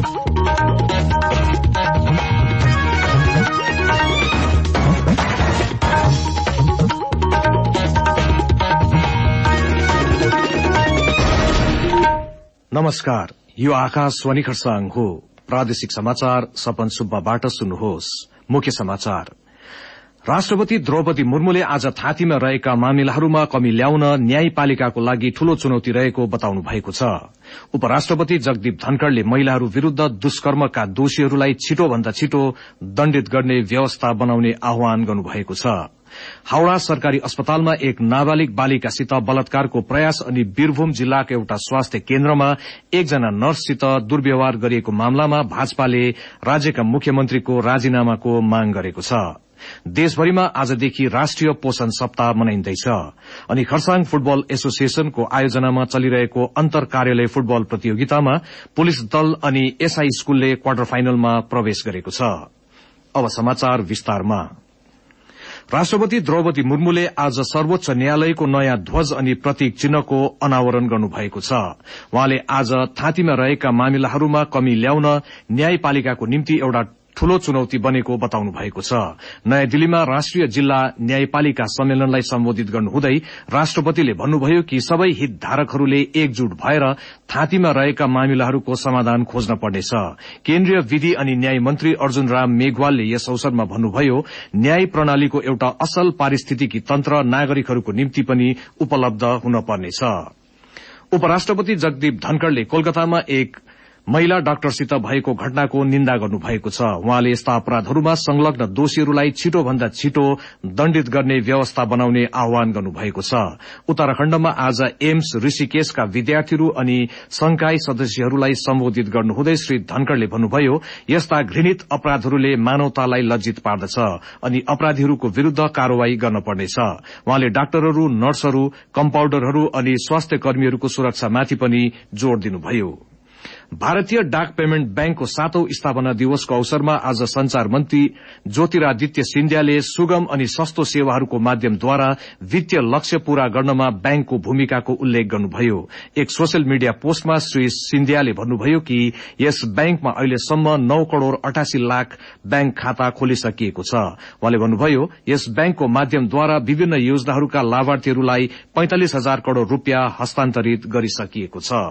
नमस्कार, यो आकाशवाणी खरसाङ हो। प्रादेशिक समाचार सपन सुब्बाबाट सुन्नुहोस्। मुख्य समाचार। राष्ट्रपति द्रौपदी मुर्मुले आज थाँतीमा रहेका मामिलाहरूमा कमी ल्याउन न्यायपालिकाको लागि ठूलो चुनौती रहेको बताउनु भएको छ। उपराष्ट्रपति जगदीप धनखड़ले महिलाहरू विरूद्ध दुष्कर्मका दोषीहरूलाई छिटोभन्दा छिटो दण्डित गर्ने व्यवस्था बनाउने आह्वान गर्नुभएको छ। हावड़ा सरकारी अस्पतालमा एक नाबालिग बालिकासित बलात्कारको प्रयास अनि वीरभूम जिल्लाको एउटा स्वास्थ्य केन्द्रमा एकजना नर्ससित दुर्व्यवहार गरिएको मामलामा भाजपाले राज्यका मुख्यमन्त्रीको राजीनामाको माग गरेको छ। देशभरिमा आजदेखि राष्ट्रिय पोषण सप्ताह मनाइन्दैछ अनि खरसाङ फुटबल एसोसिएशनको आयोजनामा चलिरहेको अन्तर कार्यालय फुटबल प्रतियोगितामा पुलिस दल अनि एसआई स्कूलले क्वार्टर फाइनलमा प्रवेश गरेको छ। अब समाचार विस्तारमा। राष्ट्रपति द्रौपदी मुर्मुले आज सर्वोच्च न्यायालयको नयाँ ध्वज अनि प्रतीक चिन्हको अनावरण गर्नुभएको छ। उहाँले आज थाँतीमा रहेका मामिलाहरूमा कमी ल्याउन न्यायपालिकाको निम्ति एउटा ठूलो चुनौती बनेको बताउनु भएको छ। नयाँ दिल्लीमा राष्ट्रिय जिल्ला न्यायपालिका सम्मेलनलाई सम्बोधित गर्नुहुँदै राष्ट्रपतिले भन्नुभयो कि सबै हितधारकहरूले एकजुट भएर थाँतीमा रहेका मामिलाहरूको समाधान खोज्न पर्नेछ। केन्द्रीय विधि अनि न्याय मन्त्री अर्जुन राम मेघवालले यस अवसरमा भन्नुभयो, न्याय प्रणालीको एउटा असल पारिस्थितिकी तन्त्र नागरिकहरूको निम्ति पनि उपलब्ध हुन पर्नेछ। उपराष्ट्रपति जगदीप धनखड़ले कोलकातामा एक महिला डाक्टरसित भएको घटनाको निन्दा गर्नुभएको छ। उहाँले यस्ता अपराधहरूमा संलग्न दोषीहरूलाई छिटोभन्दा छिटो दण्डित गर्ने व्यवस्था बनाउने आह्वान गर्नुभएको छ। उत्तराखण्डमा आज एम्स ऋषिकेशका विद्यार्थीहरू अनि संकाय सदस्यहरूलाई सम्बोधित गर्नुहुँदै श्री धनखड़ले भन्नुभयो, यस्ता घृणित अपराधहरूले मानवतालाई लज्जित पार्दछ अनि अपराधीहरूको विरूद्ध कार्यवाही गर्न पर्नेछ। उहाँले डाक्टरहरू, नर्सहरू, कम्पाउण्डरहरू अनि स्वास्थ्य कर्मीहरूको सुरक्षामाथि पनि जोड़ दिनुभयो। भारतीय डाक पेमेन्ट ब्याङ्कको 7औं स्थापना दिवसको अवसरमा आज संचार मन्त्री ज्योतिरादित्य सिन्धियाले सुगम अनि सस्तो सेवाहरूको माध्यमद्वारा वित्तीय लक्ष्य पूरा गर्नमा ब्याङ्कको भूमिकाको उल्लेख गर्नुभयो। एक सोशल मीडिया पोस्टमा श्री सिन्धियाले भन्नुभयो कि यस ब्याङ्कमा अहिलेसम्म 9 करोड़ 88 लाख ब्याङ्क खाता खोलिसकिएको छ। उहाँले भन्नुभयो, यस ब्याङ्कको माध्यमद्वारा विभिन्न योजनाहरूका लाभार्थीहरूलाई 45,000 करोड़ रूपियाँ हस्तान्तरित गरिसकिएको छ।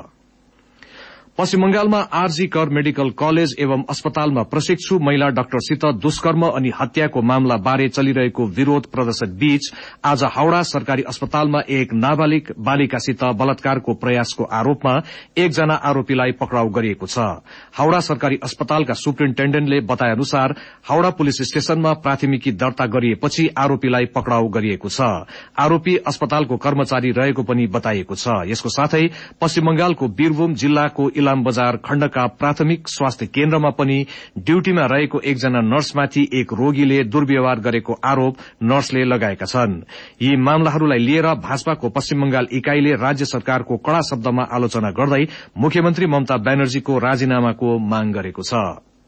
पश्चिम बंगालमा आरजी कर मेडिकल कलेज एवं अस्पतालमा प्रशिक्षु महिला डाक्टरसित दुष्कर्म अनि हत्याको मामला बारे चलिरहेको विरोध प्रदर्शन बीच आज हावड़ा सरकारी अस्पतालमा एक नाबालिग बालिकासित बलात्कारको प्रयासको आरोपमा एकजना आरोपीलाई पक्राउ गरिएको छ। हावड़ा सरकारी अस्पतालका सुप्रिन्टेण्डेन्टले बताए अनुसार हावड़ा पुलिस स्टेशनमा प्राथमिकी दर्ता गरिएपछि आरोपीलाई पक्राउ गरिएको छ। आरोपी अस्पतालको कर्मचारी रहेको पनि बताइएको छ। यसको साथै पश्चिम बंगालको वीरभूम जिल्लाको इलाम बजार खण्डका प्राथमिक स्वास्थ्य केन्द्रमा पनि ड्यूटीमा रहेको एकजना नर्समाथि एक रोगीले दुर्व्यवहार गरेको आरोप नर्सले लगाएका छन्। यी मामलाहरूलाई लिएर भाजपाको पश्चिम बंगाल इकाईले राज्य सरकारको कड़ा शब्दमा आलोचना गर्दै मुख्यमन्त्री ममता ब्यानर्जीको राजीनामाको माग गरेको छ।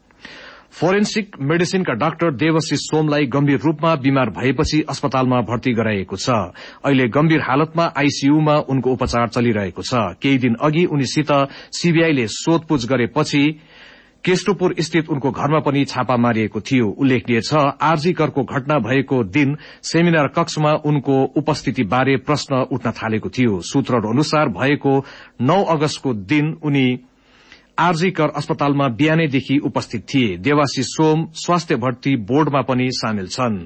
फोरेन्सिक मेडिसिनका डाक्टर देवश्री सोमलाई गम्भीर रूपमा बिमार भएपछि अस्पतालमा भर्ती गराइएको छ। अहिले गम्भीर हालतमा आईसीयूमा उनको उपचार चलिरहेको छ। केही दिन अघि उनीसित सीबीआईले सोधपूछ गरेपछि केष्टपुर स्थित उनको घरमा पनि छापा मारिएको थियो। उल्लेखनीय छ, आरजी करको घटना भएको दिन सेमिनार कक्षमा उनको उपस्थितिबारे प्रश्न उठ्न थालेको थियो। सूत्रहरू अनुसार भएको 9 अगस्तको दिन उनी आरजी कर अस्पतालमा बिहानैदेखि उपस्थित थिए। देवासी सोम स्वास्थ्य भर्ती बोर्डमा पनि सामेल छन्।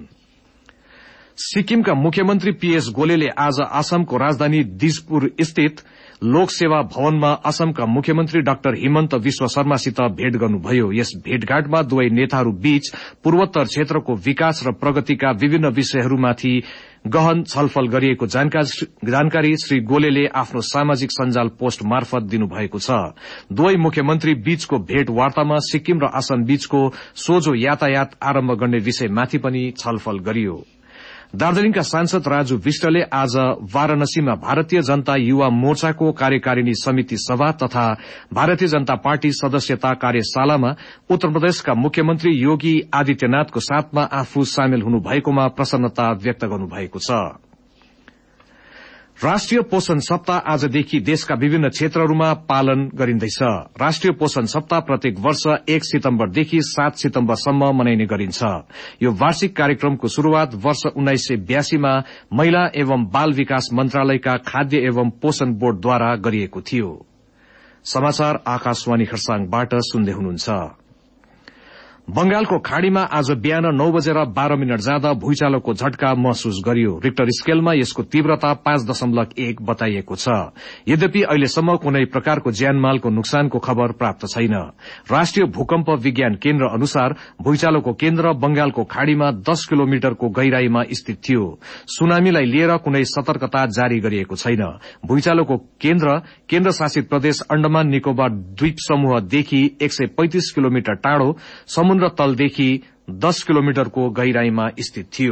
सिक्किमका मुख्यमन्त्री पीएस गोलेले आज असमको राजधानी दिसपुर स्थित लोक सेवा भवनमा असमका मुख्यमन्त्री डाक्टर हिमन्त विश्व शर्मासित भेट गर्नुभयो। यस भेटघाटमा दुवै नेताहरू बीच पूर्वोत्तर क्षेत्रको विकास र प्रगतिका विभिन्न विषयहरूमाथि गहन छलफल गरिएको जानकारी श्री गोलेले आफ्नो सामाजिक सञ्जाल पोस्ट मार्फत दिनुभएको छ। दुवै मुख्यमन्त्री बीचको भेटवार्तामा सिक्किम र असम बीचको सोझो यातायात आरम्भ गर्ने विषयमाथि पनि छलफल गरियो। दार्जीलिङका सांसद राजु विष्टले आज वाराणसीमा भारतीय जनता युवा मोर्चाको कार्यकारिणी समिति सभा तथा भारतीय जनता पार्टी सदस्यता कार्यशालामा उत्तर प्रदेशका मुख्यमन्त्री योगी आदित्यनाथको साथमा आफू सामेल हुनुभएकोमा प्रसन्नता व्यक्त गर्नुभएको छ। राष्ट्रिय पोषण सप्ताह आजदेखि देशका विभिन्न क्षेत्रहरूमा पालन गरिँदैछ। राष्ट्रिय पोषण सप्ताह प्रत्येक वर्ष 1 सितम्बरदेखि 7 सितम्बरसम्म मनाइने गरिन्छ। यो वार्षिक कार्यक्रमको शुरूआत वर्ष 1982 मा महिला एवं बाल विकास मन्त्रालयका खाद्य एवं पोषण बोर्डद्वारा गरिएको थियो। समाचार आकाशवाणी खरसाङबाट सुन्दै हुनुहुन्छ। बंगालको खाड़ीमा आज बिहान 9:12 जाँदा भूइँचालोको झट्का महसुस गरियो। रिक्टर स्केलमा यसको तीव्रता 5.1 बताइएको छ। यद्यपि अहिलेसम्म कुनै प्रकारको ज्यानमालको नोक्सानको खबर प्राप्त छैन। राष्ट्रिय भूकम्प विज्ञान केन्द्र अनुसार भूइँचालोको केन्द्र बंगालको खाड़ीमा 10 किलोमिटरको गहिराईमा स्थित थियो। सुनामीलाई लिएर कुनै सतर्कता जारी गरिएको छैन। भूइँचालोको केन्द्र शासित प्रदेश अण्डमान निकोबार द्वीप समूहदेखि 135 किलोमिटर टाढो समुद्र तलदेखि 10 किलोमिटरको गहिराईमा स्थित थियो।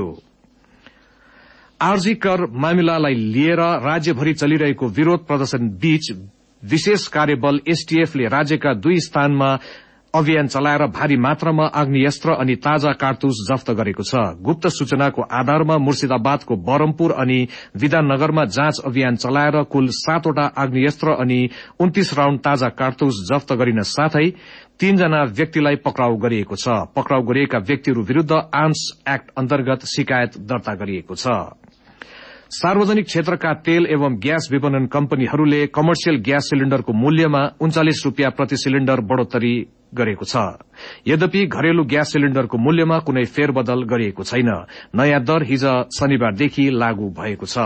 आरजी कर मामिलालाई लिएर राज्यभरि चलिरहेको विरोध प्रदर्शन बीच विशेष कार्यबल एसटीएफले राज्यका 2 स्थानमा अभियान चलाएर भारी मात्रामा आग्नेयास्त्र अनि ताजा कारतूस जफ्त गरेको छ। गुप्त सूचनाको आधारमा मुर्शिदाबादको बरमपुर अनि विधाननगरमा जाँच अभियान चलाएर कुल 7 वटा आग्नेयास्त्र अनि 29 राउण्ड ताजा कारतूस जफ्त गरिन साथै 3 जना व्यक्तिलाई पक्राउ गरिएको छ। पक्राउ गरिएका व्यक्तिहरू विरूद्ध आर्म्स एक्ट अन्तर्गत शिकायत दर्ता गरिएको छ। सार्वजनिक क्षेत्रका तेल एवं ग्यास विपणन कम्पनीहरूले कमर्सियल ग्यास सिलिण्डरको मूल्यमा 39 रूपियाँ प्रति सिलिण्डर बढ़ोत्तरी गरेको छ। यद्यपि घरेलु ग्यास सिलिण्डरको मूल्यमा कुनै फेरबदल गरिएको छैन। नयाँ दर हिज शनिबारदेखि लागू भएको छ।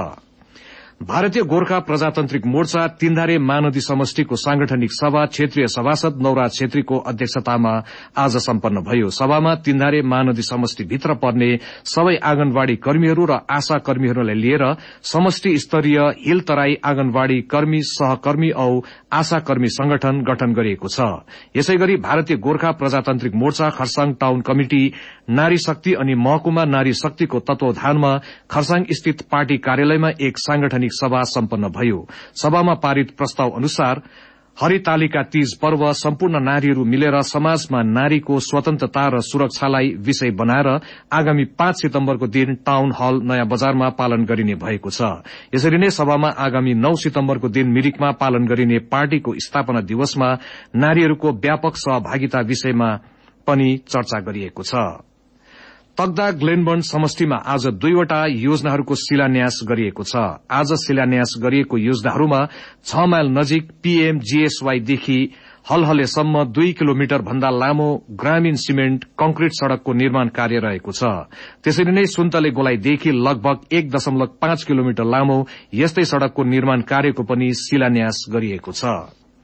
भारतीय गोर्खा प्रजातान्त्रिक मोर्चा तीनधारे महानदी समष्टिको सांगठनिक सभा क्षेत्रीय सभासद नवराज छेत्रीको अध्यक्षतामा आज सम्पन्न भयो। सभामा तीनधारे महानदी समष्टिभित्र पर्ने सबै आँगनवाड़ी कर्मीहरू र आशा कर्मीहरूलाई लिएर समष्टि स्तरीय हिल तराई आँगनवाड़ी कर्मी सहकर्मी औ आशा कर्मी संगठन गठन गरिएको छ। यसैगरी भारतीय गोर्खा प्रजातान्त्रिक मोर्चा खरसाङ टाउन कमिटी नारी शक्ति अनि महकुमा नारी शक्तिको तत्वावधानमा खरसाङ स्थित पार्टी कार्यालयमा एक सांगठनिक सभा सम्पन्न भयो। सभामा पारित प्रस्ताव अनुसार हरितालिका तीज पर्व सम्पूर्ण नारीहरू मिलेर समाजमा नारीको स्वतन्त्रता र सुरक्षालाई विषय बनाएर आगामी 5 सितम्बरको दिन टाउन हल नयाँ बजारमा पालन गरिने भएको छ। यसरी नै सभामा आगामी 9 सितम्बरको दिन मिरिकमा पालन गरिने पार्टीको स्थापना दिवसमा नारीहरूको व्यापक सहभागिता विषयमा पनि चर्चा गरिएको छ। तगदा ग्लेनबर्न समष्टिमा आज 2 वटा योजनाहरूको शिलान्यास गरिएको छ। आज शिलान्यास गरिएको योजनाहरूमा 6 माइल नजिक पीएमजीएसवाई देखि हलहलेसम्म 2 किलोमिटर भन्दा लामो ग्रामीण सिमेन्ट कंक्रिट सड़कको निर्माण कार्य रहेको छ। त्यसरी नै सुन्तले गोलाईदेखि लगभग 1.5 किलोमिटर लामो यस्तै सड़कको निर्माण कार्यको पनि शिलान्यास गरिएको छ।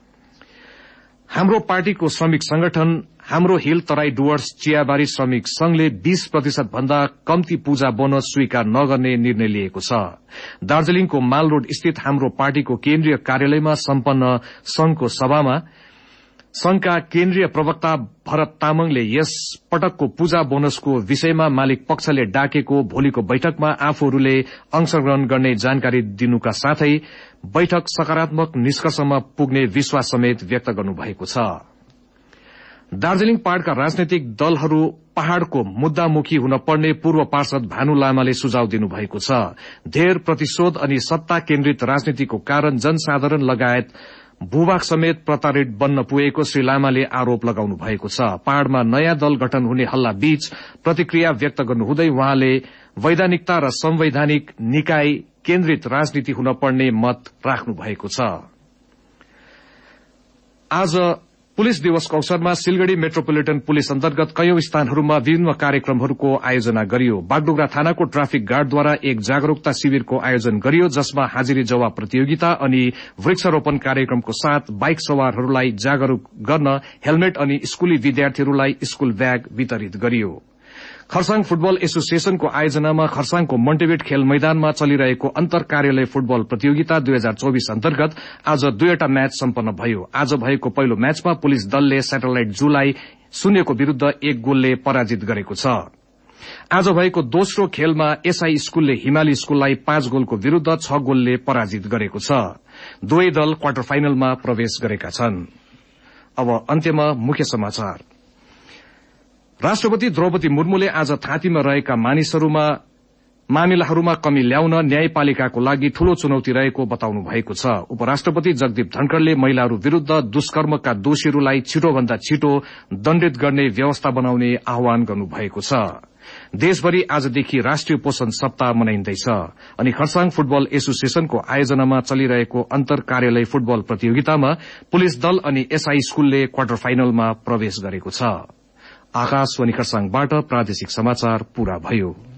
हाम्रो पार्टीको श्रमिक संगठन हाम्रो हिल तराई डुवर्स चियाबारी श्रमिक संघले 20% भन्दा कम्ती पूजा बोनस स्वीकार नगर्ने निर्णय लिएको छ। दार्जीलिङको माल रोड स्थित हाम्रो पार्टीको केन्द्रीय कार्यालयमा सम्पन्न संघको सभामा संघका केन्द्रीय प्रवक्ता भरत तामाङले यस पटकको पूजा बोनसको विषयमा मालिक पक्षले डाकेको भोलिको बैठकमा आफूहरूले अंशग्रहण गर्ने जानकारी दिनुका साथै बैठक सकारात्मक निष्कर्षमा पुग्ने विश्वास समेत व्यक्त गर्नुभएको छ। दार्जीलिङ पहाड़का राजनैतिक दलहरू पहाड़को मुद्दामुखी हुन पर्ने पूर्व पार्षद भानु लामाले सुझाव दिनुभएको छ। धेर प्रतिशोध अनि सत्ता केन्द्रित राजनीतिको कारण जनसाधारण लगायत भूभाग समेत प्रताड़ित बन्न पुगेको श्री लामाले आरोप लगाउनु भएको छ। पहाड़मा नयाँ दल गठन हुने हल्ला बीच प्रतिक्रिया व्यक्त गर्नुहुँदै उहाँले वैधानिकता र संवैधानिक निकाय केन्द्रित राजनीति हुन पर्ने मत राख्नु भएको छ। आज पुलिस दिवसको अवसरमा सिलगढ़ी मेट्रोपोलिटन पुलिस अन्तर्गत कयौं स्थानहरूमा विभिन्न कार्यक्रमहरूको आयोजना गरियो। बागडोगरा थानाको ट्राफिक गार्डद्वारा एक जागरूकता शिविरको आयोजन गरियो, जसमा हाजिरी जवाब प्रतियोगिता अनि वृक्षारोपण कार्यक्रमको साथ बाइक सवारहरूलाई जागरूक गर्न हेलमेट अनि स्कूली विद्यार्थीहरूलाई स्कूल ब्याग वितरित गरियो। खरसाङ फुटबल एसोसिएशनको आयोजनामा खरसाङको मन्टेभिट खेल मैदानमा चलिरहेको अन्तर कार्यालय फुटबल प्रतियोगिता 2024 अन्तर्गत आज 2 वटा म्याच सम्पन्न भयो। आज भएको पहिलो म्याचमा पुलिस दलले सैटेलाइट जूलाई 0 को विरूद्ध 1 गोलले पराजित गरेको छ। आज भएको दोस्रो खेलमा एसआई स्कूलले हिमाली स्कूललाई 5 गोलको विरूद्ध 6 गोलले पराजित गरेको छ। दुवै दल क्वार्टर फाइनलमा प्रवेश गरेका छन्। अब अन्त्यमा मुख्य समाचार। राष्ट्रपति द्रौपदी मुर्मुले आज थाँतीमा रहेका मानिसहरूमा मामिलाहरूमा कमी ल्याउन न्यायपालिकाको लागि ठूलो चुनौती रहेको बताउनु भएको छ। उपराष्ट्रपति जगदीप धनखड़ले महिलाहरू विरूद्ध दुष्कर्मका दोषीहरूलाई छिटोभन्दा छिटो दण्डित गर्ने व्यवस्था बनाउने आह्वान गर्नुभएको छ। देशभरि आजदेखि राष्ट्रिय पोषण सप्ताह मनाइन्दैछ अनि खरसाङ फुटबल एसोसिएशनको आयोजनामा चलिरहेको अन्तर कार्यालय फुटबल प्रतियोगितामा पुलिस दल अनि एसआई स्कूलले क्वार्टर फाइनलमा प्रवेश गरेको छ। आकाशवाणी खरसाङबाट प्रादेशिक समाचार पूरा भयो।